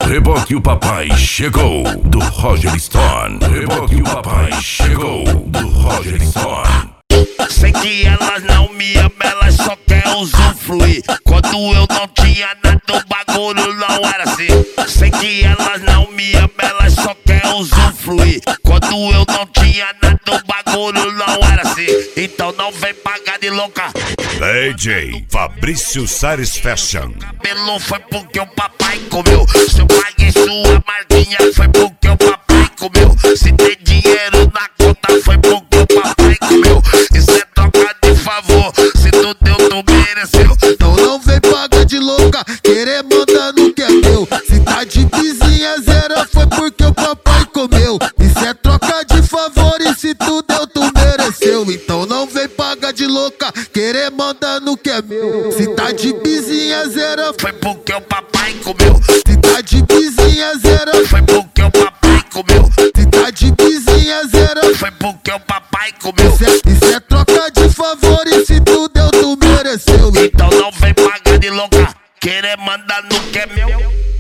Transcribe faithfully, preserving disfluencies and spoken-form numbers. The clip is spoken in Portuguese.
Reboque o papai chegou, do Roger Stone. Reboque o papai chegou, do Roger Stone. Sei que elas não me amam, elas só quer usufruir. Quando eu não tinha nada, o bagulho não era assim. Sei que elas não me amam, elas só quer usufruir. Quando eu não tinha nada, o bagulho não era assim. Então não vem pagar de louca. D J Fabrício Sares Fashion. Cabelo foi porque o papai comeu. Se eu paguei sua marquinha, foi porque o papai comeu. Se tem dinheiro na conta, foi porque o papai comeu. Isso é troca de favor, se tu deu, tu mereceu. Então não vem pagar de louca, querer mandar no que é meu. Se tá de vizinha zero, foi porque o papai comeu. Isso é troca de favor e se tu deu, tu mereceu. Então não vem pagar de louca, querer mandar no que é meu. Se tá de vizinha zero, foi porque o papai comeu. Se tá de vizinha zero, foi porque o papai comeu. Se tá de vizinha zero, foi porque o papai comeu. Isso é, isso é troca de favor e se tu deu, tu mereceu. Então não vem pagar de louca, querer mandar no que é meu.